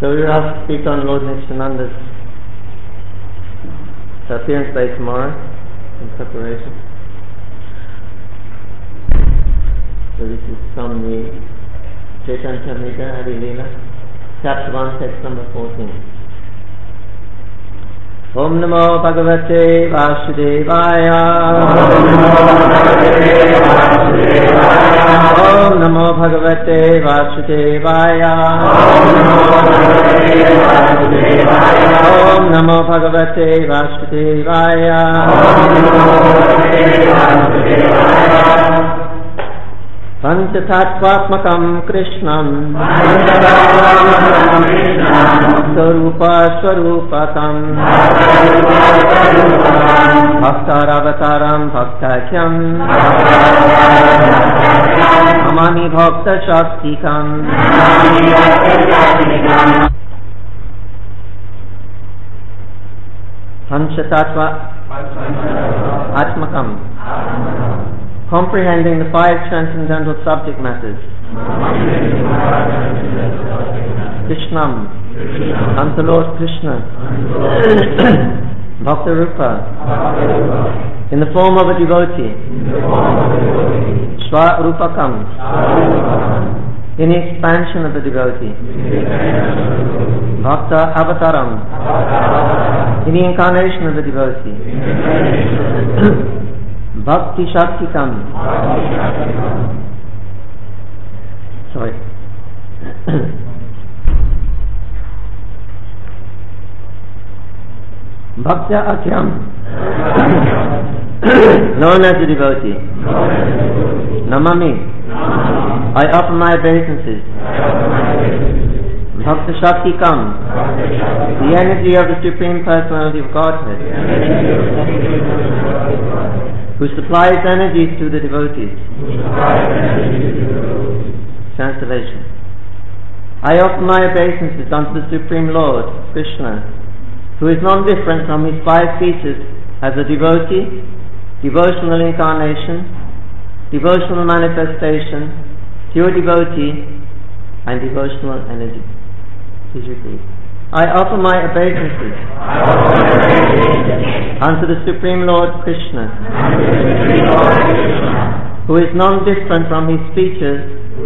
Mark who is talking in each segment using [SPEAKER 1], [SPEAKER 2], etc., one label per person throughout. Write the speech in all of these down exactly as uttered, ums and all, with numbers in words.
[SPEAKER 1] So we were asked to speak on Lord Nityananda's appearance day tomorrow in preparation. So this is from the Chaitanya Charitamrita Adi Leela, chapter one, text number fourteen. Om Namo Bhagavate Vasudevaya. Om Namo Bhagavate Vasudevaya. Om Namo Bhagavate Vasudevaya. Panchatatvatmakam Krishnam Sarupa Swarupatam Bhaktaravataram Bhaktakyam Amami Bhakta Shastikam. Panchatattva Atmakam, comprehending the five transcendental subject matters. Krishnam, unto Lord Krishna. Bhakta Rupa, in the form of a devotee. Swa Rupakam, in the expansion of the devotee. Bhakta Avataram, in the incarnation of the devotee. Bhakti Shaktikam. Sorry. Bhaktya Akyam, known as the devotee. Namami, I offer my obeisances. Bhakta Shaktikam, the energy of the Supreme Personality of Godhead, who supplies energies to the devotees. Translation. I offer my obeisances unto the Supreme Lord, Krishna, who is non-different from his five features as a devotee, devotional incarnation, devotional manifestation, pure devotee, and devotional energy. Please repeat. I offer my obeisances unto the Supreme Lord Krishna, who is non-different from his features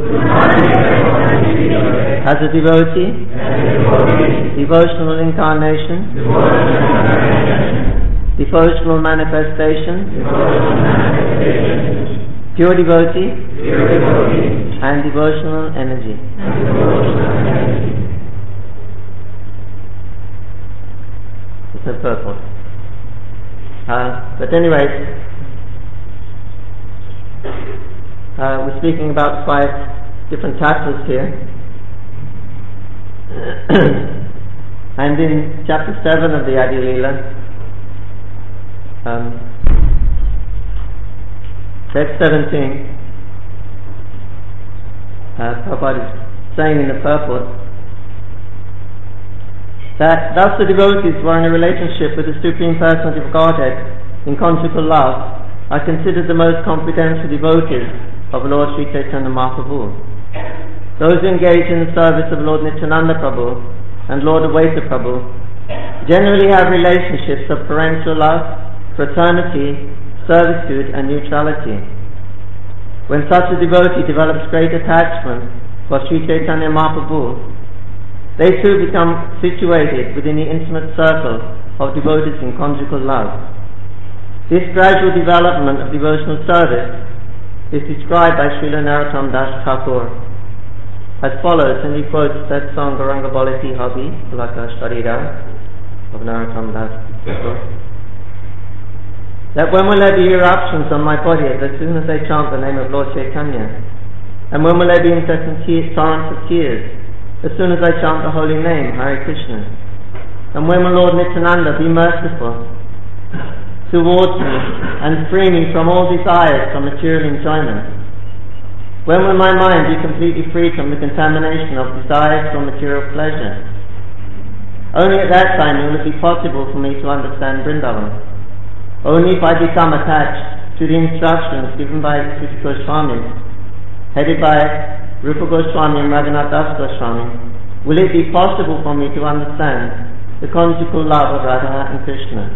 [SPEAKER 1] as a devotee, devotional incarnation, devotional manifestation, pure devotee, and devotional energy. It's a purpose. Uh, but anyway, uh, we're speaking about five different tattvas here. And in chapter seven of the Adi Leela, um, text seventeen, uh, Prabhupada is saying in the purport that thus the devotees were in a relationship with the Supreme Personality of Godhead in conjugal love are considered the most confidential devotees of Lord Sri Chaitanya Mahaprabhu. Those who engage in the service of Lord Nityananda Prabhu and Lord Advaita Prabhu generally have relationships of parental love, fraternity, servitude and neutrality. When such a devotee develops great attachment for Sri Chaitanya Mahaprabhu, they too become situated within the intimate circle of devotees in conjugal love. This gradual development of devotional service is described by Srila Narottam Das Thakur as follows, and he quotes that song Gauranga Balati Habi Laka Sharira of Narottam Das Thakur, that when will there be eruptions on my body as soon as I chant the name of Lord Chaitanya, and when will there be incessant te- torrents of tears as soon as I chant the holy name, Hare Krishna? And when will Lord Nityananda be merciful towards me and free me from all desires for material enjoyment? When will my mind be completely free from the contamination of desires for material pleasure? Only at that time will it be possible for me to understand Vrindavan. Only if I become attached to the instructions given by six Goswamis, headed by Rupa Goswami and Raghunath Das Goswami, will it be possible for me to understand the conjugal love of Radha and Krishna.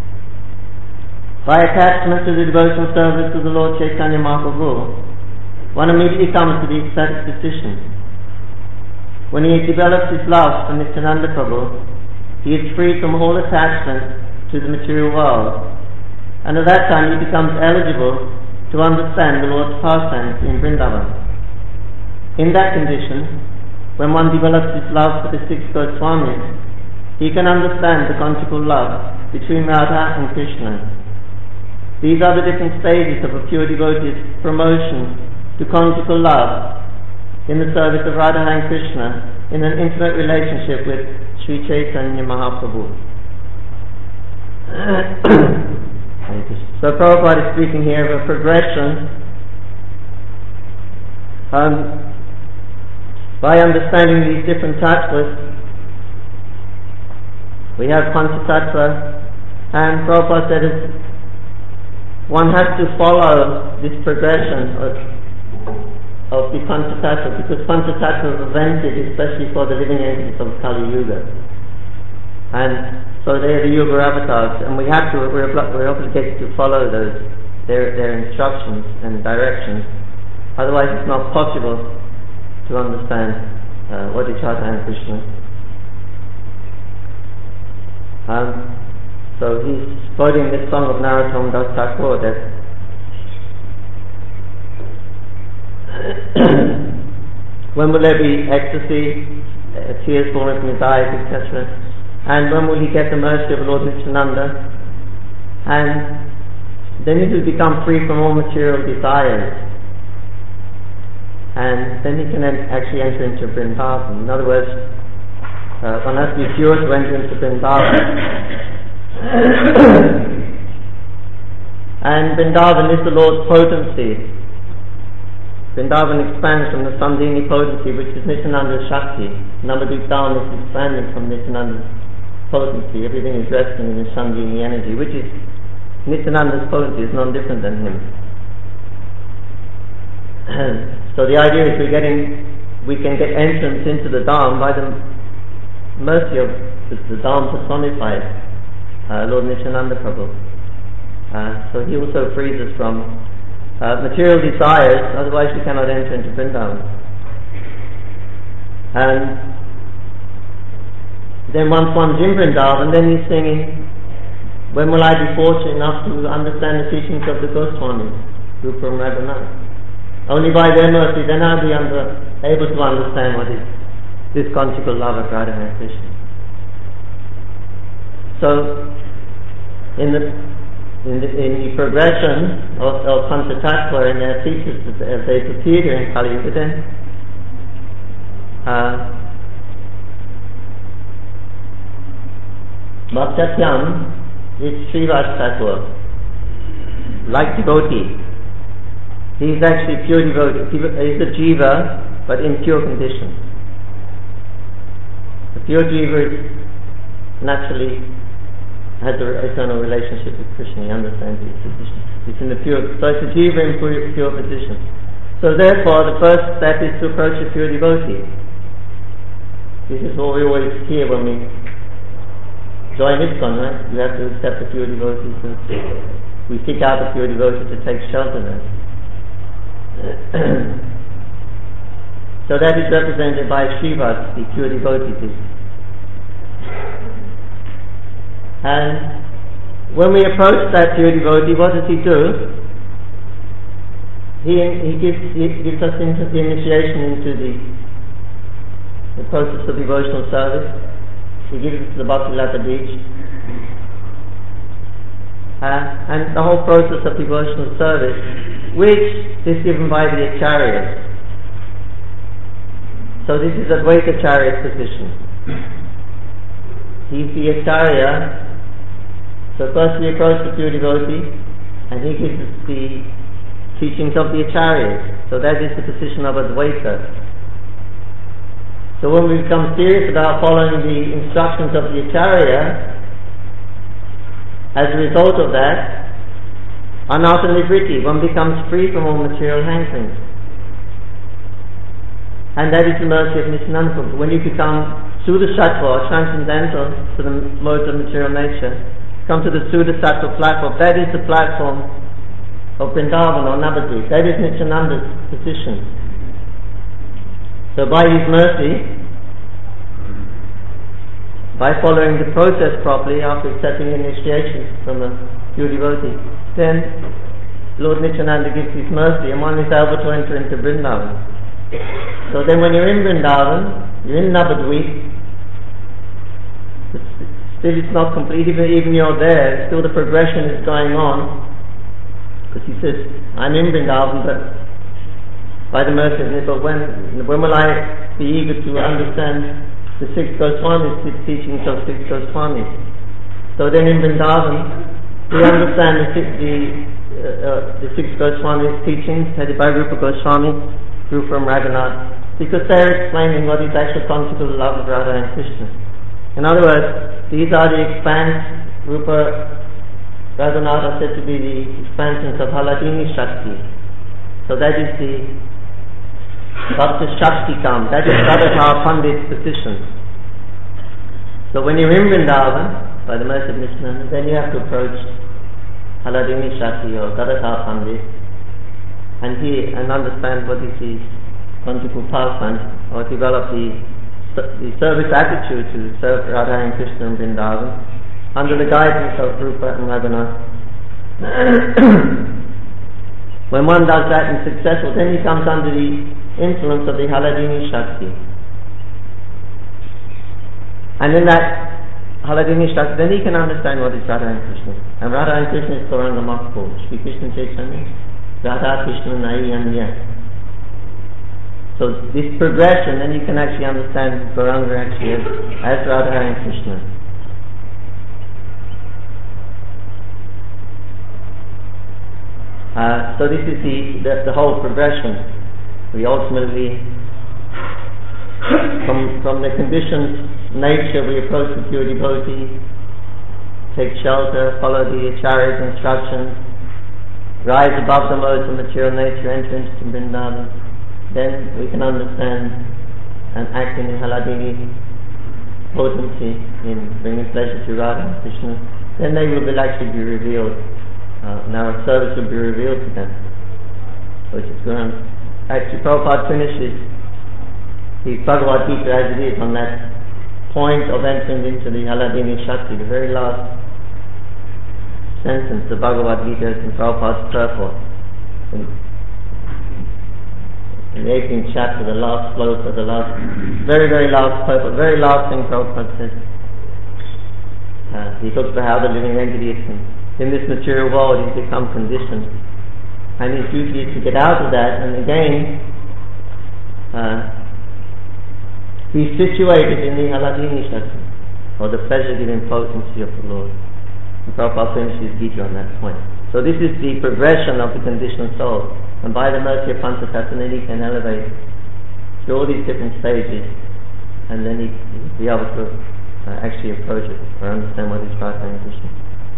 [SPEAKER 1] By attachment to the devotional service of the Lord Chaitanya Mahaprabhu, one immediately comes to the ecstatic decision. When he develops his love for Nityananda Prabhu, he is free from all attachment to the material world, and at that time he becomes eligible to understand the Lord's pastimes in Vrindavan. In that condition, when one develops his love for the six Goswamis, he can understand the conjugal love between Radha and Krishna. These are the different stages of a pure devotee's promotion to conjugal love in the service of Radha and Krishna in an intimate relationship with Sri Chaitanya Mahaprabhu. So Prabhupada is speaking here of a progression um, by understanding these different tattvas. We have Panchatattva, and Prabhupada said it's one has to follow this progression of, of the Panchatattva, because Panchatattva is invented especially for the living entities of Kali Yuga. And so they are the Yuga avatars, and we have to, we're, we're obligated to follow those, their, their instructions and directions. Otherwise it's not possible to understand uh, what is Radha and Krishna. Um, So he's quoting this song of Narottam Das Thakur that when will there be ecstasy, uh, tears falling from his eyes, et cetera. And when will he get the mercy of Lord Nityananda? And then he will become free from all material desires. And then he can en- actually enter into Vrindavan. In other words, uh, one has to be pure to enter into Vrindavan. And Vrindavan is the Lord's potency. Vrindavan expands from the Samdhini potency, which is Nityananda's Shakti. Navadvip Dhawan is expanding from Nityananda's potency. Everything is resting in the Samdhini energy, which is Nityananda's potency, is non different than him. So the idea is we're getting, we can get entrance into the Dham by the mercy of the, the Dham personified. Uh, Lord Nityananda Prabhu. Uh, so he also frees us from uh, material desires, otherwise we cannot enter into Vrindavan. And then once one's in Vrindavan, then he's singing, when will I be fortunate enough to understand the teachings of the Goswamis, Rupa and Raghunath? Only by their mercy, then I'll be under, able to understand what is this conjugal love of Radha and Krishna. So, in the in the, in the progression of, of Panchatattva and their teachers as they appear here in Kali Yuga, then uh, Bhaktatyam is Srivas Tattva, like devotee. He is actually pure devotee. He is a jiva, but in pure condition. The pure jiva is naturally has an eternal relationship with Krishna. He understands his position. It's in the pure, so it's a jiva in pure, pure position. So therefore, the first step is to approach a pure devotee. This is what we always hear when we join ISKCON, right? You have to accept a pure devotee. So we seek out a pure devotee to take shelter there. So that is represented by Srivas, the pure devotee. And when we approach that pure devotee, what does he do? He, he, gives, he gives us into the initiation into the, the process of devotional service. He gives us the Bhakti Lata Beach. Uh, and the whole process of devotional service, which is given by the Acharyas. So this is Advaita Acharya's position. He's the Acharya. So first we approach the pure devotee, and he gives us the teachings of the Acharyas. So that is the position of Advaita. So when we become serious about following the instructions of the Acharya, as a result of that, anartha nivritti, one becomes free from all material hankerings. And that is the mercy of Nityananda Prabhu. When you become Suddha Sattva, transcendental to the modes of material nature, come to the Suddha Sattva platform, that is the platform of Vrindavan or Navadvip. That is Nityananda's position. So by his mercy, by following the process properly after accepting initiation from a pure devotee, then Lord Nityananda gives his mercy and one is able to enter into Vrindavan. So then when you're in Vrindavan, you're in Navadvip, still it's not complete, even, even you're there, still the progression is going on, because he says, I'm in Vrindavan, but by the mercy of Nibbal, when, when will I be eager to understand the six Goswamis, the teachings of six Goswamis? So then in Vrindavan, we understand the six, the, uh, uh, the six Goswamis teachings, headed by Rupa Goswami, grew from Raghunath, because they're explaining what is actual conjugal love of Radha and Krishna. In other words, these are the expanse, Rupa Raghunath are said to be the expansions of Haladini Shakti. So that is the Bhakta Shaktikam, that is Radha Pandit's position. So when you're in Vrindavan, by the mercy of Nityananda, then you have to approach Haladini Shakti or Gadadhar Pandit and hear and understand what is his conjugal pastime, or develop the, the service attitude to serve Radha and Krishna in Vrindavan under the guidance of Rupa and Raghunath. When one does that and is successful, then he comes under the influence of the Haladini Shakti. And in that Haladini Shakti, then he can understand what is Radha and Krishna. And Radha and Krishna is Gauranga Mahaprabhu, Shri Krishna Chaitanya, Radha Krishna Nai and Yes. So this progression, then you can actually understand Gauranga actually as, as Radha and Krishna. Uh, so this is the, the, the whole progression. We ultimately, from, from the conditioned nature, we approach the pure devotee, take shelter, follow the Acharya's instructions, rise above the modes of material nature, enter into Vrindavan. Then we can understand and act in Haladini potency in bringing pleasure to Radha and Krishna. Then they will actually be revealed. Uh, and our service will be revealed to them. Which is going. Actually, Prabhupada finishes the Bhagavad Gita as it is on that point of entering into the Haladini Shakti, the very last sentence, the Bhagavad Gita is in Prabhupada's purport. In, in the eighteenth chapter, the last sloka, the last, very, very last purport, very last thing Prabhupada says. Uh, he talks about how the living entity is in, in this material world he's become conditioned. And his duty is to get out of that and again uh, be situated in the Haladini Shakti, or the pleasure-giving potency of the Lord. And Prabhupada finishes Gita on that point. So this is the progression of the conditioned soul. And by the mercy of Panchatattva, then he can elevate through all these different stages, and then he will be able to uh, actually approach it or understand what is Radha and Krishna.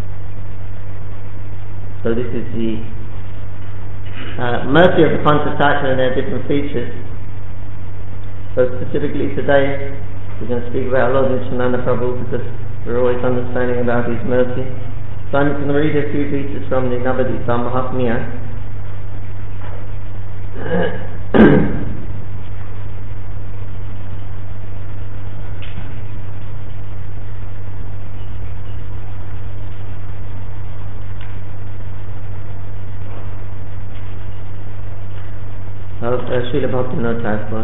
[SPEAKER 1] So this is the uh, mercy of the Panchatattva and their different features. So specifically today, we're going to speak about Lord Nityananda Prabhu because we're always understanding about his mercy. So I'm going to read a few pieces from the Navadvip Mahatmya. Of uh, Srila Bhaktivinoda Thakur.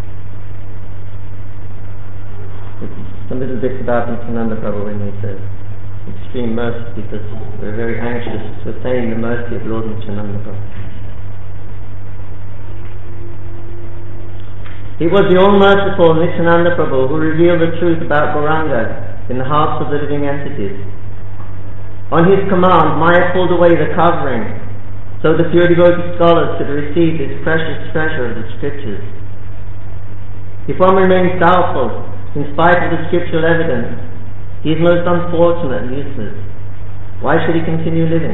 [SPEAKER 1] It's a little bit about Nityananda Prabhu when he says extreme mercy, because we're very anxious to attain the mercy of Lord Nityananda Prabhu. It was the all-merciful Nityananda Prabhu who revealed the truth about Gauranga in the hearts of the living entities. On his command, Maya pulled away the covering, so the pure devotee scholars could receive this precious treasure of the scriptures. If one remains doubtful, in spite of the scriptural evidence, he is most unfortunate and useless. Why should he continue living?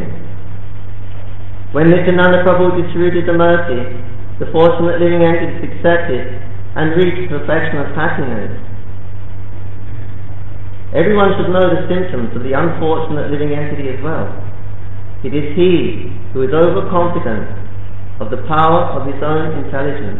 [SPEAKER 1] When Nityananda Prabhu distributed the mercy, the fortunate living entities accepted and reach perfection of happiness. Everyone should know the symptoms of the unfortunate living entity as well. It is he who is overconfident of the power of his own intelligence.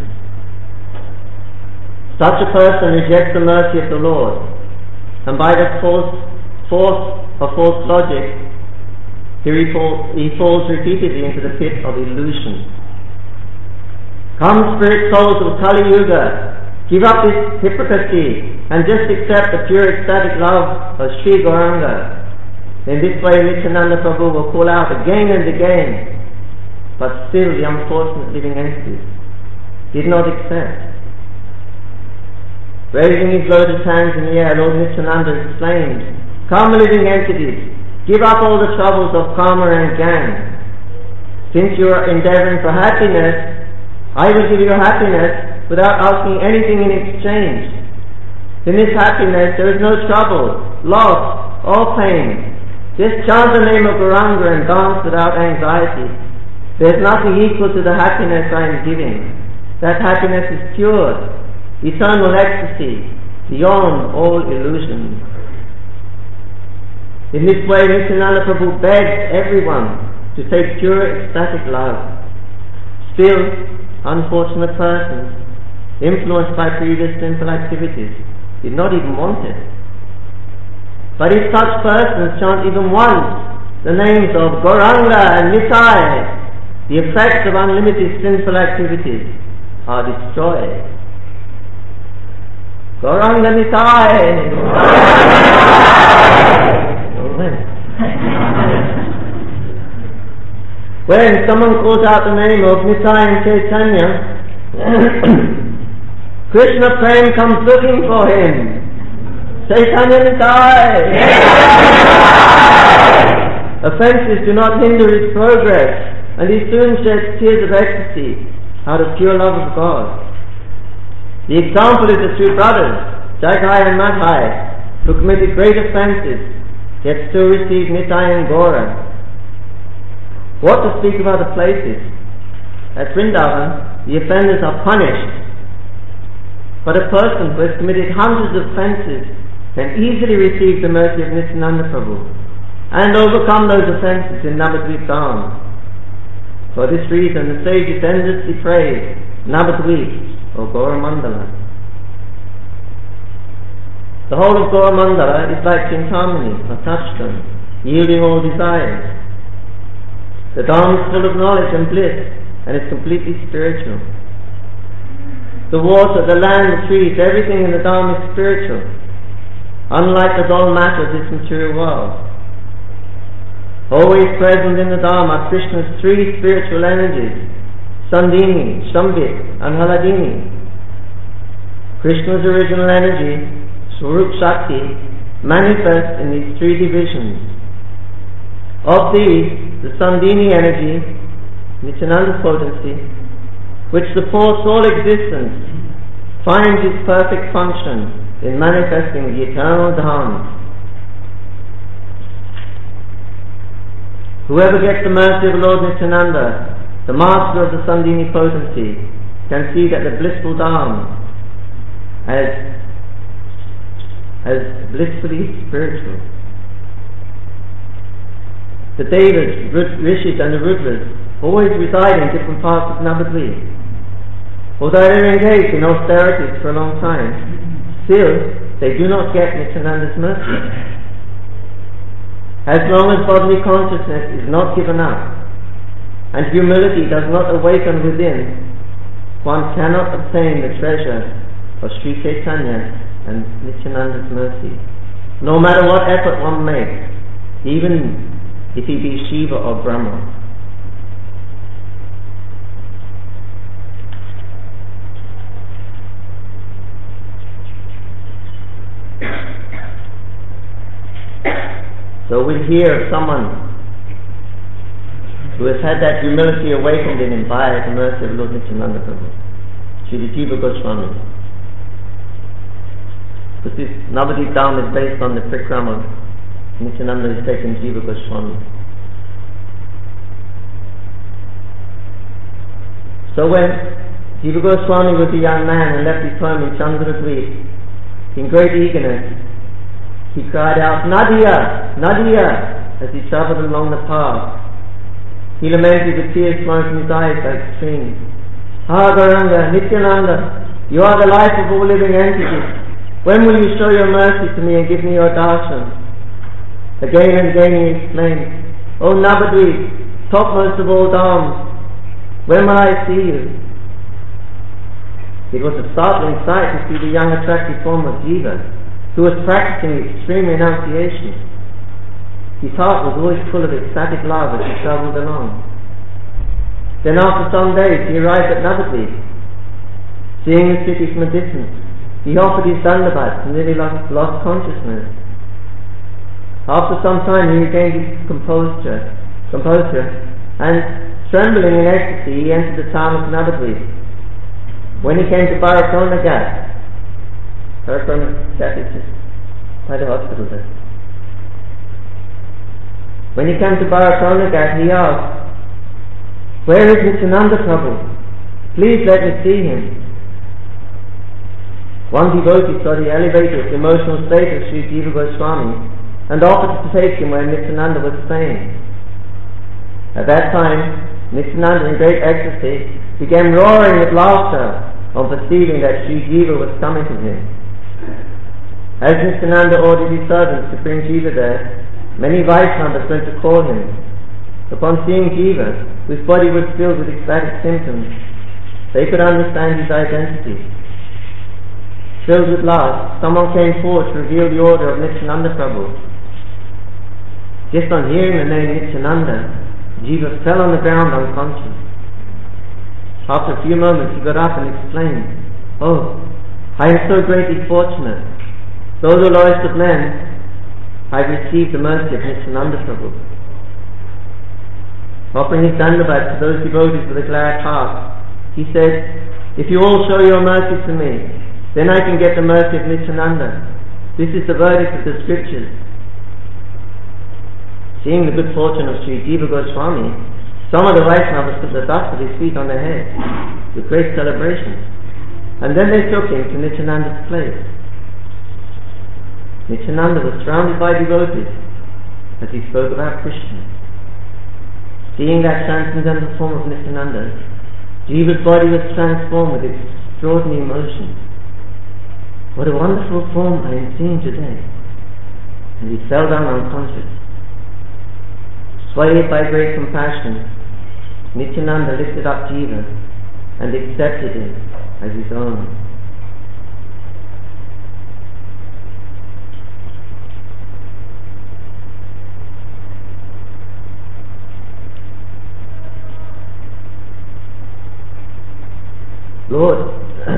[SPEAKER 1] Such a person rejects the mercy of the Lord, and by the force, force of false logic, he, falls, he falls repeatedly into the pit of illusion. Come, spirit souls of Kali Yuga, give up this hypocrisy and just accept the pure ecstatic love of Sri Gauranga. In this way, Nityananda Prabhu will call out again and again, but still the unfortunate living entities did not accept. Raising his lotus hands in the air, Lord Nityananda exclaimed, "Come, living entities, give up all the troubles of karma and jnana. Since you are endeavoring for happiness, I will give you happiness without asking anything in exchange. In this happiness there is no trouble, loss, or pain. Just chant the name of Gauranga and dance without anxiety. There is nothing equal to the happiness I am giving. That happiness is pure, eternal ecstasy, beyond all illusion." In this way, Nityananda Prabhu begged everyone to take pure ecstatic love. Still, unfortunate persons, influenced by previous sinful activities, did not even want it. But if such persons chant even once the names of Gauranga and Nitai, the effects of unlimited sinful activities are destroyed. Gauranga Nitai! When someone calls out the name of Nitai and Chaitanya, Krishna Prem comes looking for him. Chaitanya Nitai! Offences do not hinder his progress, and he soon sheds tears of ecstasy out of pure love of God. The example is the two brothers, Jagai and Madhai, who committed great offences, yet still received Nitai and Gaura. What to speak of other places? At Vrindavan, the offenders are punished, but a person who has committed hundreds of offences can easily receive the mercy of Nityananda Prabhu and overcome those offences in Navadvip Dham. For this reason, the sages endlessly praise Navadvip or Gauramandala. The whole of Gauramandala is like Chintamani or touchstone, yielding all desires. The Dham is full of knowledge and bliss, and is completely spiritual. The water, the land, the trees, everything in the Dham is spiritual, unlike the dull matter of this material world. Always present in the Dham are Krishna's three spiritual energies, Sandini, Shambhit, and Haladini. Krishna's original energy, Swarup Shakti, manifests in these three divisions. Of these, the Sandini energy, Nityananda's potency, which supports all existence, finds its perfect function in manifesting the eternal Dham. Whoever gets the mercy of Lord Nityananda, the master of the Sandini potency, can see that the blissful Dham as, as blissfully spiritual. The Devas, Rishis and the Rudras always reside in different parts of Navadvip. Although they are engaged in austerities for a long time, still they do not get Nityananda's mercy. As long as bodily consciousness is not given up, and humility does not awaken within, one cannot obtain the treasure of Sri Chaitanya and Nityananda's mercy, no matter what effort one makes, even if he be Shiva or Brahma. So we hear of someone who has had that humility awakened in him by the mercy of Lord Nityananda Prabhu, Srila Jiva Goswami. Because this Navadvip Dham is based on the Prikrama. Nityananda is taken Jiva Goswami. So when Jiva Goswami was a young man and left his home in Chandradweep. In great eagerness, he cried out, "Nadia! Nadia!" as he travelled along the path. He lamented with tears flowing from his eyes like streams. "Ah, Gauranga, Nityananda, you are the life of all living entities. When will you show your mercy to me and give me your darshan?" Again and again he exclaimed, "O Navadvip, topmost of all dhams, when will I see you?" It was a startling sight to see the young attractive form of Jiva, who was practicing extreme renunciation. His heart was always full of ecstatic love as he travelled along. Then after some days he arrived at Navadvip. Seeing the city from a distance, he offered his dandavats and nearly lost, lost consciousness. After some time he regained his composure, composure and, trembling in ecstasy, he entered the town of Navadvip. When he came to Barakona Ghat, Barakona Ghat is just by the hospital there. When he came to Barakona Ghat, he asked, "Where is Nityananda Prabhu? Please let me see him." One devotee saw the elevated emotional state of Sri Jiva Goswami and offered to take him where Nityananda was staying. At that time, Nityananda, in great ecstasy, began roaring with laughter on perceiving that Sri Jiva was coming to him. As Nityananda ordered his servants to bring Jiva there, many Vaishnavas went to call him. Upon seeing Jiva, whose body was filled with ecstatic symptoms, they could understand his identity. Filled with love, someone came forward to reveal the order of Nityananda Prabhu. Just on hearing the name Nityananda, Jiva fell on the ground unconscious. After a few moments he got up and exclaimed, "Oh, I am so greatly fortunate. Though the lowest of men, I have received the mercy of Nityananda Prabhu." Offering his dandavat to those devotees with a glad heart, he said, "If you all show your mercy to me, then I can get the mercy of Nityananda. This is the verdict of the scriptures." Seeing the good fortune of Sri Jiva Goswami, some of the Vaishnavas put the dust of his feet on their heads with great celebration, and then they took him to Nityananda's place. Nityananda was surrounded by devotees as he spoke about Krishna. Seeing that transcendental form of Nityananda, Jiva's body was transformed with extraordinary emotion. "What a wonderful form I am seeing today!" And he fell down unconscious. Swayed by great compassion, Nityananda lifted up Jiva and accepted him as his own. Lord,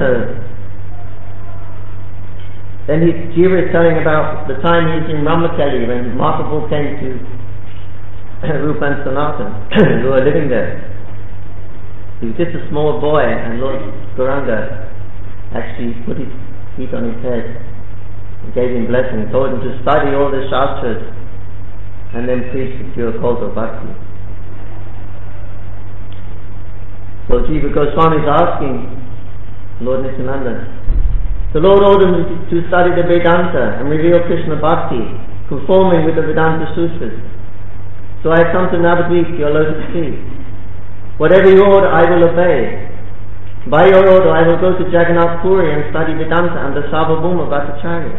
[SPEAKER 1] then he, Jiva is telling about the time he was in Ramakeli when Mahaprabhu came to Rupa and Sanatan, who were living there. He was just a small boy, and Lord Gauranga actually put his feet on his head and gave him blessing, told him to study all the Shastras and then preach the pure cult of Bhakti. So Jiva Goswami is asking Lord Nityananda, the Lord ordered me to study the Vedanta and reveal Krishna Bhakti, conforming with the Vedanta Sutras. So I have come to Navadvip, your lotus feet. Whatever you order, I will obey. By your order, I will go to Jagannath Puri and study Vedanta under Sarvabhauma Bhattacharya.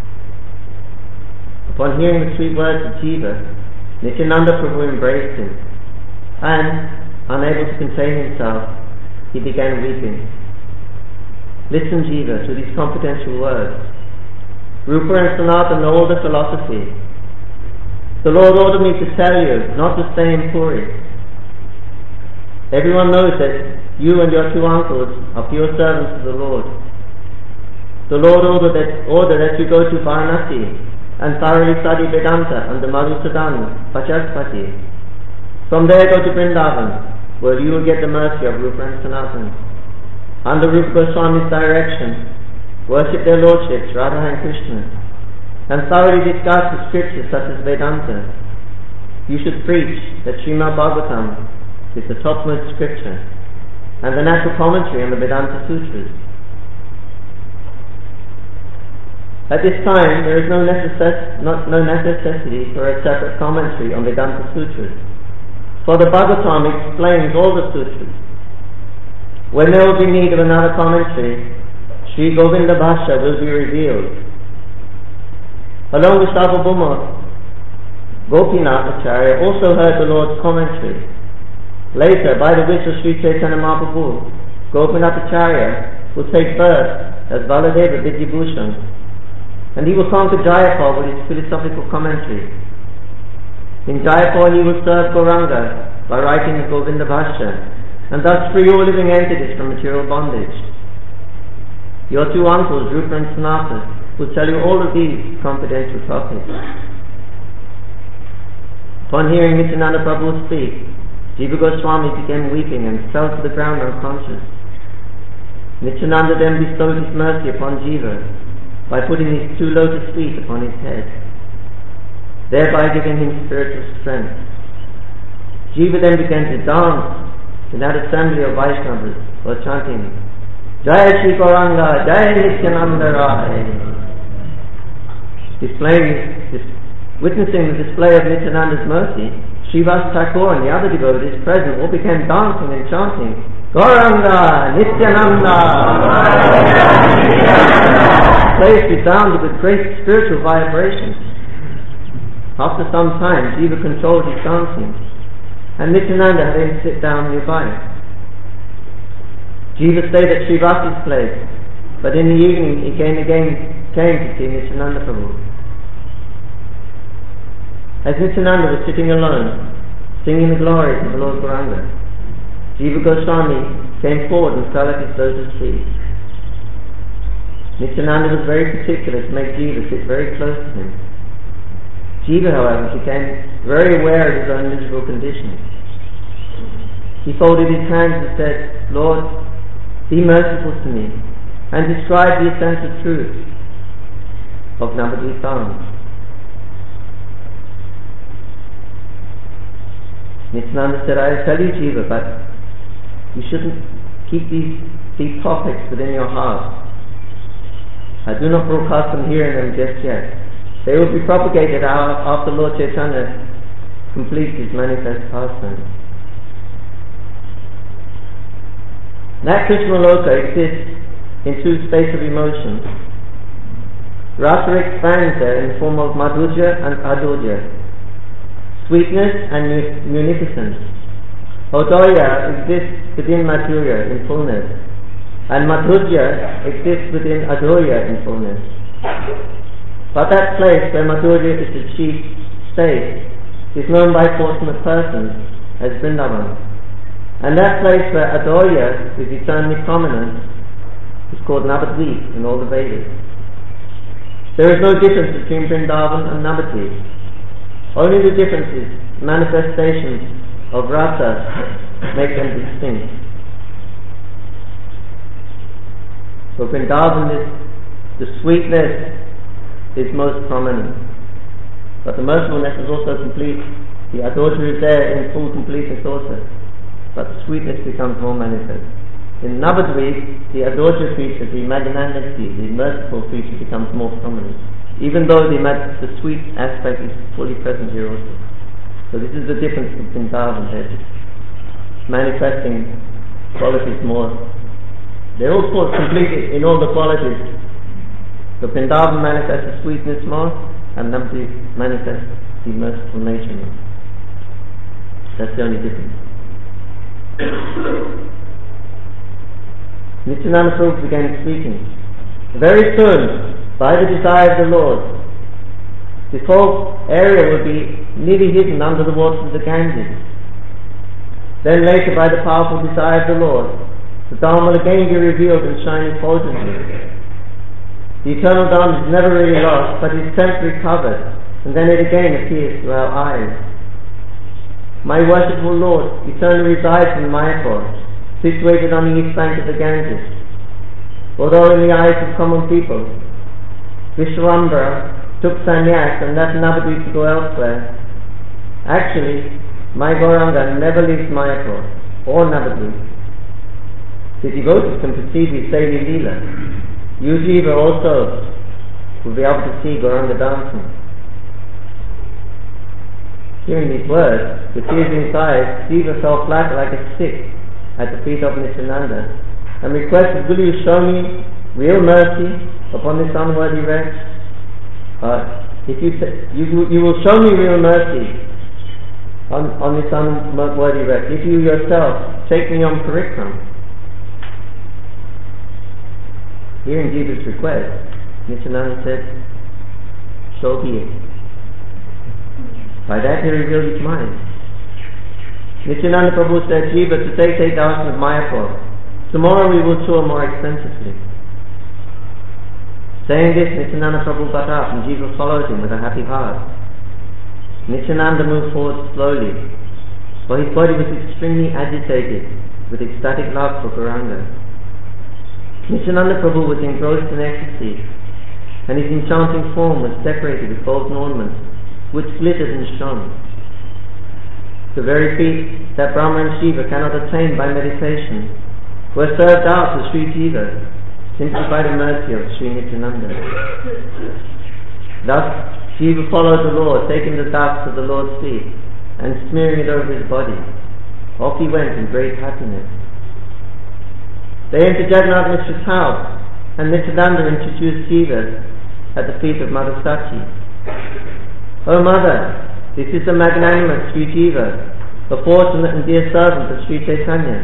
[SPEAKER 1] Upon hearing the sweet words of Jiva, Nityananda Prabhu embraced him, and, unable to contain himself, he began weeping. Listen, Jiva, to these confidential words. Rupa and Sanatan know all the philosophy. The Lord ordered me to tell you not to stay in Puri. Everyone knows that you and your two uncles are pure servants of the Lord. The Lord ordered that, ordered that you go to Varanasi and thoroughly study Vedanta under Madhusudan Vachaspati. From there go to Vrindavan, where you will get the mercy of Rupa and Sanatan. Under Rupa Goswami's direction, worship their lordships, Radha and Krishna, and thoroughly discuss the scriptures such as Vedanta. You should preach that Srimad Bhagavatam is the topmost scripture. and the natural commentary on the Vedanta Sutras. At this time, there is no, necess- not, no necessity for a separate commentary on Vedanta Sutras, for the Bhagavatam explains all the sutras. When there will be need of another commentary, Sri Govinda Bhasha will be revealed. Along with Sarvabhauma, Gopinath Acharya also heard the Lord's commentary. Later, by the wish of Sri Chaitanya Mahaprabhu, Gopinath Acharya will take birth as Baladeva Vidyabhushan, and he will conquer Jayapur with his philosophical commentary. In Jayapur he will serve Gauranga by writing the Govinda Bhasha, and thus free all living entities from material bondage. Your two uncles, Rupa and Sanatana, will tell you all of these confidential topics. Upon hearing Nityananda Prabhu speak, Jiva Goswami began weeping and fell to the ground unconscious. Nityananda then bestowed his mercy upon Jiva by putting his two lotus feet upon his head, thereby giving him spiritual strength. Jiva then began to dance in that assembly of Vaishnavas who were chanting, Jai Shri Gauranga, Jai Nityananda Rai. Displaying, dis, witnessing the display of Nityananda's mercy, Srivas Thakur and the other devotees present all began dancing and chanting, Gauranga, Nityananda. The place resounded with great spiritual vibrations. After some time, Jiva controlled his dancing, and Nityananda had him sit down nearby. Jiva stayed at Srivas's place, but in the evening he came again came to see Nityananda Prabhu. As Nityananda was sitting alone, singing the glories of the Lord Gauranga, Jiva Goswami came forward and fell at his lotus feet. Nityananda was very particular to make Jiva sit very close to him. Jiva, however, became very aware of his own miserable condition. He folded his hands and said, Lord, be merciful to me, and describe the essential truth of Navadvip Dham. Nityananda said, I tell you, Jiva, but you shouldn't keep these, these topics within your heart. I do not broadcast them here and them just yet. They will be propagated after Lord Chaitanya completes his manifest pastime. That Krishna Loka exists in two states of emotion. Rasa expands there in the form of Madhurya and Adurya, sweetness and munificence. Adurya exists within Madhurya in fullness, and Madhurya exists within Adurya in fullness. But that place where Madhurya is the chief state is known by fortunate persons as Vrindavan. And that place where Adurya is eternally prominent is called Navadvip in all the Vedas. There is no difference between Vrindavan and Navadvip. Only the differences, manifestations of rasa, make them distinct. So Vrindavan is the sweetness is most prominent, but the mercifulness is also complete. The Adurya is there in full completeness also, but the sweetness becomes more manifest. In Navadvip, the Adurya feature, the magnanimity, the merciful feature becomes more prominent, even though the, the sweet aspect is fully present here also. So this is the difference between Vrindavan and manifesting qualities more. They're all completed in all the qualities. So Vrindavan manifests the sweetness more, and Navadvip manifests the merciful nature more. That's the only difference. Nityananda Prabhu began speaking. Very soon, by the desire of the Lord, this whole area will be nearly hidden under the waters of the Ganges. Then later, by the powerful desire of the Lord, the Dharma will again be revealed and shining fulgently. The eternal Dharma is never really lost, but is temporarily covered, and then it again appears to our eyes. My worshipful Lord eternally resides in Mayapur, situated on the east bank of the Ganges. Although in the eyes of common people, Vishwambara took sannyas and left Navadvip to go elsewhere, actually, my Gauranga never leaves Mayapur or Navadvip. The devotees can proceed with Seli Leela. You, Jiva, also will be able to see Gauranga dancing. Hearing these words, with tears inside, Jiva fell flat like a stick at the feet of Nityananda and requested, will you show me real mercy upon this unworthy wretch? Uh, if you, you, you will show me real mercy on, on this unworthy wretch if you yourself take me on parikram. Hearing Jiva's request, Nityananda said, so be it. By that he revealed his mind. Nityananda Prabhu said, Jiva, to take take darshan of Mayapur. Tomorrow we will tour more extensively. Saying this, Nityananda Prabhu got up and Jiva followed him with a happy heart. Nityananda moved forward slowly, for his body was extremely agitated with ecstatic love for Gauranga. Nityananda Prabhu was engrossed in ecstasy, and his enchanting form was decorated with golden ornaments which glittered and shone. The very feet that Brahma and Shiva cannot attain by meditation were served out to Sri Jiva simply by the mercy of Sri Nityananda. Thus, Jiva followed the Lord, taking the dust of the Lord's feet and smearing it over his body. Off he went in great happiness. They entered Jagannath Mishra's house, and Nityananda introduced Jiva at the feet of Mother Sachi. O Mother, this is the magnanimous Sri Jiva, the fortunate and dear servant of Sri Chaitanya.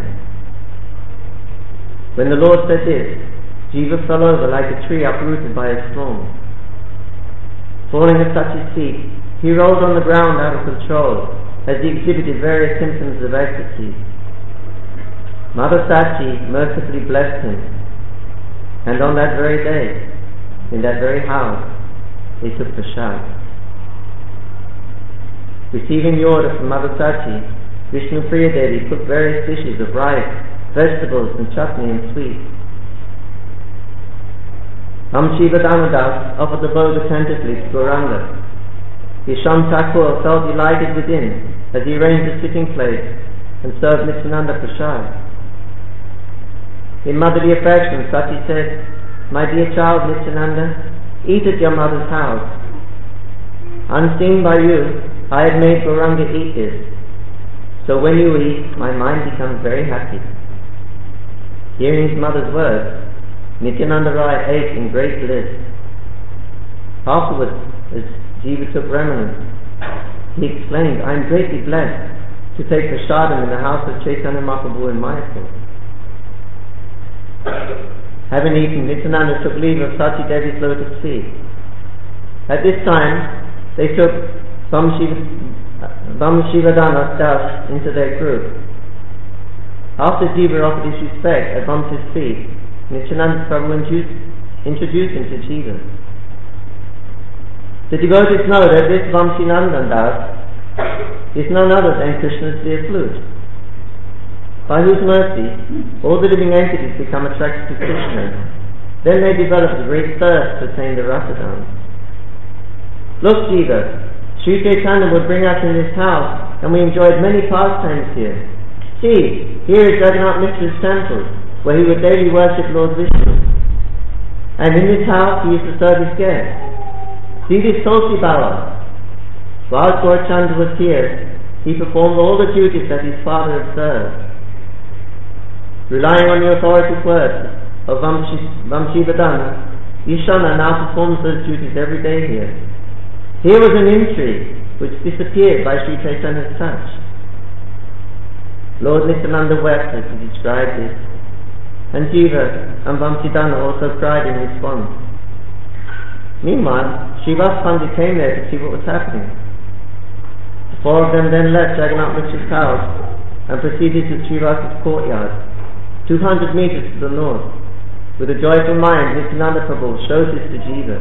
[SPEAKER 1] When the Lord said this, Jiva fell over like a tree uprooted by a storm. Falling at Sachi's feet, he rolled on the ground out of control as he exhibited various symptoms of ecstasy. Mother Sachi mercifully blessed him, and on that very day, in that very house, he took prasad. Receiving the order from Mother Sachi, Vishnu Priya Devi cooked various dishes of rice, vegetables and chutney and sweets. Ram Shiva Damadas offered the bowl attentively to Gauranga. Yasham Thakur felt delighted within as he arranged the sitting place and served Nityananda prasad. In motherly affection, Sachi said, my dear child Nityananda, eat at your mother's house. Unseen by you, I had made Gauranga eat this. So when you eat, my mind becomes very happy. Hearing his mother's words, Nityananda Rai ate in great bliss. Afterwards, as Jiva took remnants, he exclaimed, I am greatly blessed to take prasadam in the house of Chaitanya Mahaprabhu in Mayapur. Having eaten, Nityananda took leave of Sachi Devi's lotus feet. At this time, they took Vamshivadana Das into their group. After Jiva offered his respect at Vamsi's feet, Nityananda Prabhu introduced him to Jiva. The devotees know that this Vamshinandan Das is none other than Krishna's dear flute, by whose mercy all the living entities become attracted to Krishna. Then they develop a great thirst to attain the rasa dance. Look, Jiva, Sri Chaitanya would bring us in this house, and we enjoyed many pastimes here. See, here is Jagannath Mishra's temple, where he would daily worship Lord Vishnu. And in this house he used to serve his guests. See this Tulsi Bala. While Gaurchand was here, he performed all the duties that his father had served. Relying on the authoritative words of Vamshivadana, Yashana now performs those duties every day here. Here was an intrigue which disappeared by Sri Chaitanya's touch. Lord Nityananda wept as he described this, and Jiva and Vamsidana also cried in response. Meanwhile, Srivas Pandit came there to see what was happening. The four of them then left Jagannath Mishra's house and proceeded to Srivas's courtyard, two hundred meters to the north. With a joyful mind, Nityananda Prabhu shows this to Jiva.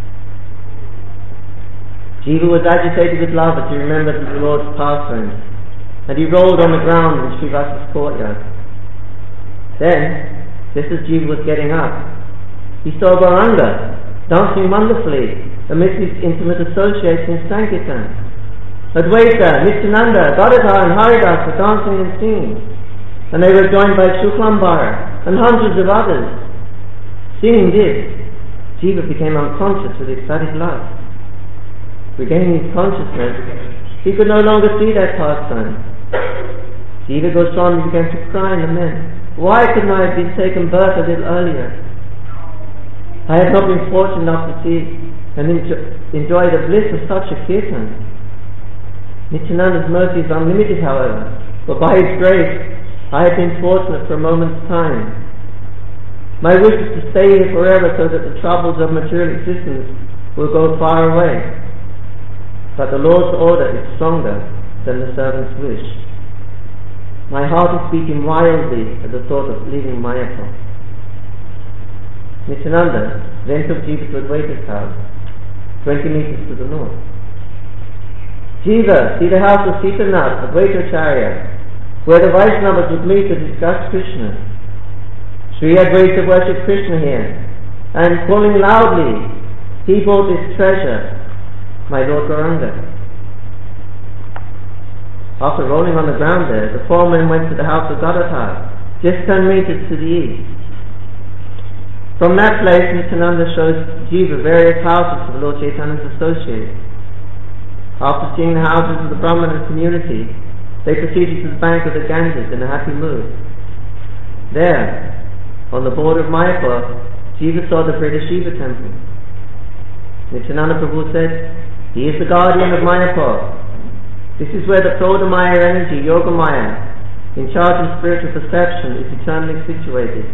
[SPEAKER 1] Jiva was agitated with love as he remembered the Lord's pastimes, and he rolled on the ground in Srivas's courtyard. Then, just as Jiva was getting up, he saw Gauranga dancing wonderfully amidst his intimate associates in Sankirtan. Advaita, Nityananda, Gadadhar and Haridas were dancing and singing, and they were joined by Shuklambar, and hundreds of others. Seeing this, Jiva became unconscious with ecstatic love. Regaining his consciousness, he could no longer see that pastime. Jiva Goswami began to cry and lament, why couldn't I have been taken birth a little earlier? I have not been fortunate enough to see and enjoy the bliss of such a kirtan. Nityananda's mercy is unlimited, however, but by his grace I have been fortunate for a moment's time. My wish is to stay here forever so that the troubles of material existence will go far away. But the Lord's order is stronger than the servant's wish. My heart is beating wildly at the thought of leaving Mayapur. Nityananda then took Jiva to Advaita's house, twenty meters to the north. Jiva, see the house of Sitanath, Advaitacharya, where the Vaishnavas would meet to discuss Krishna. Sri Advaita worshipped Krishna here, and calling loudly, he brought this treasure, my Lord Gauranga. After rolling on the ground there, the four men went to the house of Gadadhar, just ten meters to the east. From that place, Nityananda shows Jiva various houses of Lord Chaitanya's associates. After seeing the houses of the Brahmana community, they proceeded to the bank of the Ganges in a happy mood. There, on the border of Mayapur, Jiva saw the British Shiva temple. Nityananda Prabhu said, he is the guardian of Mayapur. This is where the Prodamaya energy, Yogamaya, in charge of spiritual perception, is eternally situated.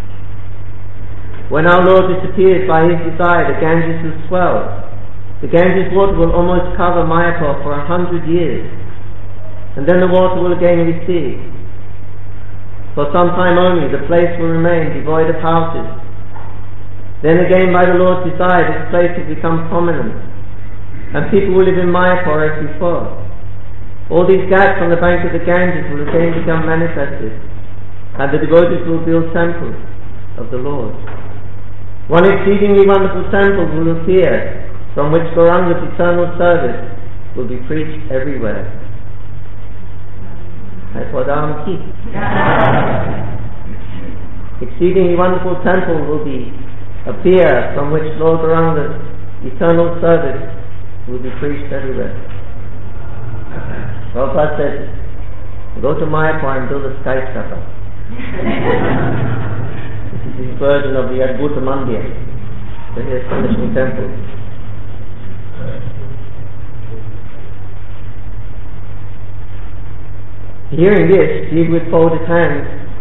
[SPEAKER 1] When our Lord disappears by his desire, the Ganges will swell. The Ganges water will almost cover Mayapur for a hundred years, and then the water will again recede. For some time only, the place will remain devoid of houses. Then again, by the Lord's desire, this place will become prominent, and people will live in Mayapur as before. All these gaps on the bank of the Ganges will again become manifested, and the devotees will build temples of the Lord. One exceedingly wonderful temple will appear, from which Gauranga's eternal service will be preached everywhere. Padam Ki. Exceedingly wonderful temple will be appear, from which Lord Gauranga's eternal service will be preached everywhere. Prabhupada said, go to Mayapur and build a skyscraper. This is his version of the Adbhuta Mandir, the astonishing temple. Hearing this, Jiva would fold his hands.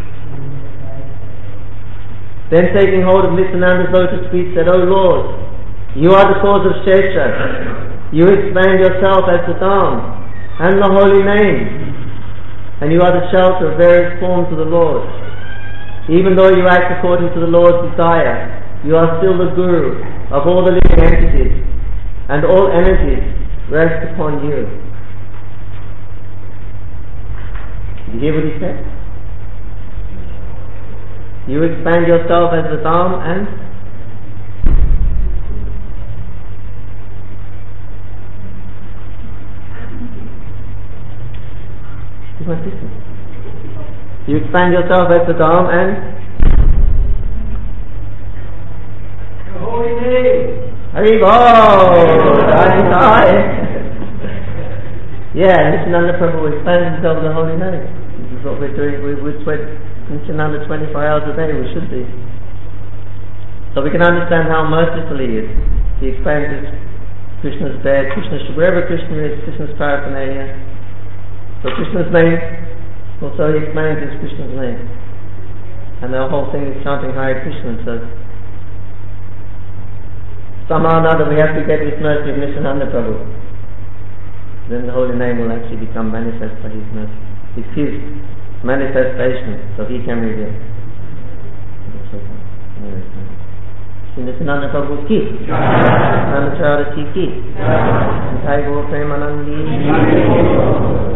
[SPEAKER 1] Then taking hold of Nityananda's lotus feet, said, O Lord, you are the cause of Shesha. You explain yourself as the Dham and the holy name, and you are the shelter of various forms of the Lord. Even though you act according to the Lord's desire, you are still the Guru of all the living entities, and all energies rest upon you. Did you hear what he said? You expand yourself as the Dham and You expand yourself as the Dham and
[SPEAKER 2] the holy name.
[SPEAKER 1] Haribol! Yeah, Nityananda Prabhu expands himself the holy name. This is what we're doing. We would sweat Nityananda twenty-four hours a day. We should be. So we can understand how merciful he is. He expands his Krishna's bed, Krishna's wherever Krishna is, Krishna's paraphernalia. So Krishna's name, also he explains his Krishna's name. And the whole thing is chanting Hare Krishna, so somehow or another we have to get this mercy of Nityananda Prabhu. Then the holy name will actually become manifest by his mercy. It's his manifestation, so he can reveal. Nityananda Prabhu ki, Nityananda Charity ki, Jai Gaur Premanandi.